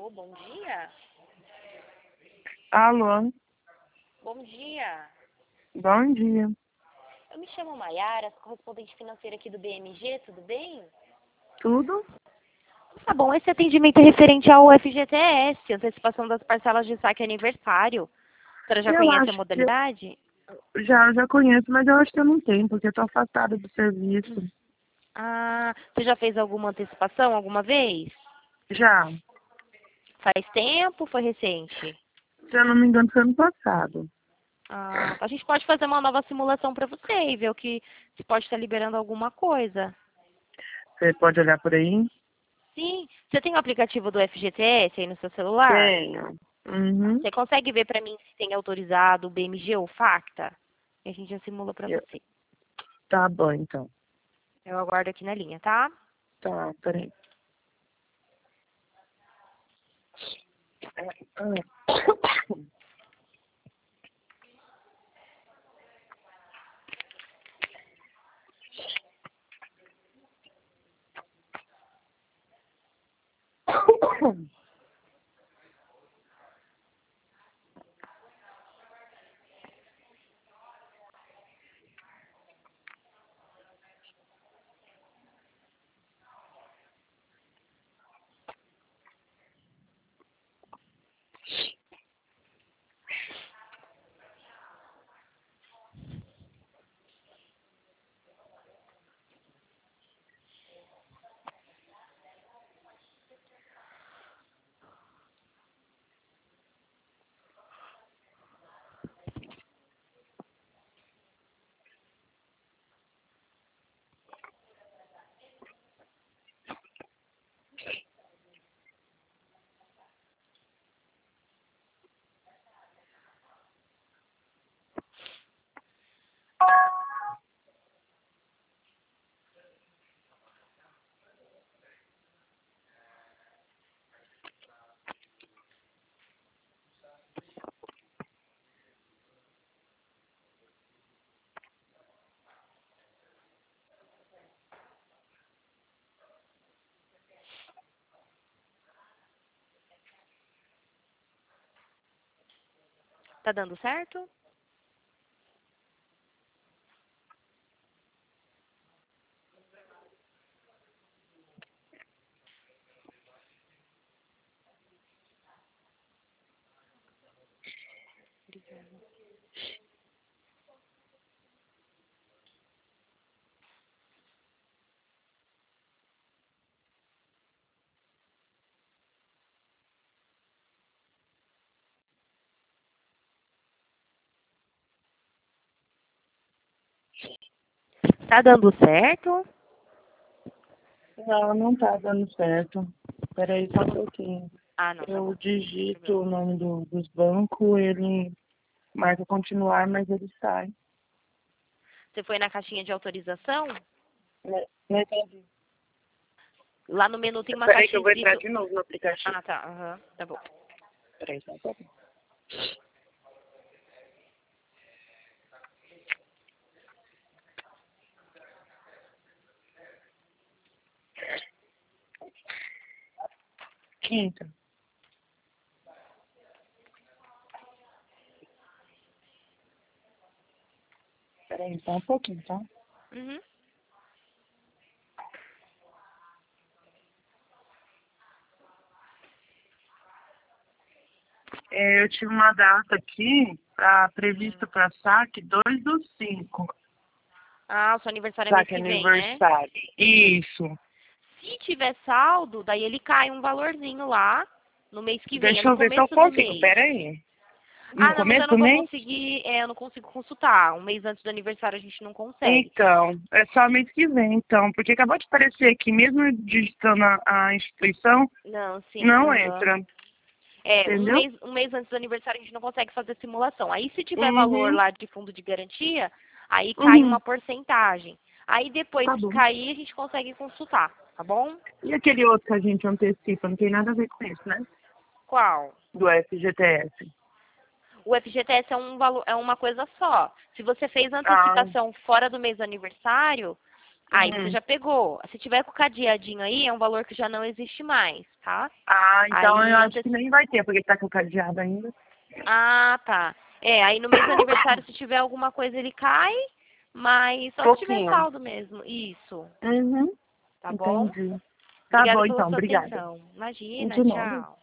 Alô, bom dia? Alô, Bom dia. bom dia. Eu me chamo Maiara, sou correspondente financeira aqui do BMG, tudo bem? Tudo? Tá bom, esse atendimento é referente ao FGTS, antecipação das parcelas de saque aniversário. A senhora já Eu conhece a acho que modalidade? já conheço, mas eu acho que eu não tenho, porque eu tô afastada do serviço. Ah, você já fez alguma antecipação alguma vez? Já, Faz tempo ou foi recente? se eu não me engano, foi ano passado. Ah, a gente pode fazer uma nova simulação para você e ver o que se pode estar liberando alguma coisa. Você pode olhar por aí? Sim, você tem o aplicativo do FGTS aí no seu celular? Tenho. Uhum. Você consegue ver para mim se tem autorizado o BMG ou FACTA? E a gente já simula para Eu- você. Tá bom, então. Eu aguardo aqui na linha, tá? Tá, peraí. Tá dando certo? Tá dando certo? Não, não tá dando certo. Peraí só um pouquinho. Ah, não, tá bom. Eu Sem digito problema. o nome dos bancos, ele marca continuar, mas ele sai. Você foi na caixinha de autorização? Não entendi. Lá no menu tem uma Peraí que caixinha eu vou entrar escrito... de novo no aplicativo. Ah, tá. Aham, tá bom. Peraí só um pouquinho. Quinta. Peraí, só um pouquinho, tá? Uhum. Eu tive uma data aqui prevista para saque 2/5. Ah, o seu aniversário é mês Saque que vem, né? aniversário. Isso. Se tiver saldo, daí ele cai um valorzinho lá no mês que vem, é Deixa no eu ver se eu começo do consigo. mês. Peraí. No Ah, não, mas eu começo não do vou mês? conseguir, eu não consigo consultar. Um mês antes do aniversário a gente não consegue. Então, é só mês que vem, então. Porque acabou de aparecer aqui, mesmo digitando a instituição, Não, sim, não aham. entra. É, Entendeu? um mês antes do aniversário a gente não consegue fazer simulação. Aí se tiver valor Uhum. lá de fundo de garantia, aí cai Uhum. uma porcentagem. Aí depois Tá que bom. cair a gente consegue consultar, tá bom? E aquele outro que a gente antecipa, não tem nada a ver com isso, né? Qual? Do FGTS. O FGTS é um valor, é uma coisa só. Se você fez a Ah, antecipação fora do mês do aniversário, Aí você já pegou. Se tiver com o cadeadinho aí, é um valor que já não existe mais, tá? Ah, então Aí eu acho que nem vai ter, porque tá com o cadeado ainda. Ah, tá. Aí no mês do aniversário, se tiver alguma coisa, ele cai, mas só se tiver Pouquinho. saldo mesmo. Isso, Uhum. tá bom? Entendi. Tá Obrigada bom, pela então. sua Obrigada. atenção. Imagina, De nada. tchau.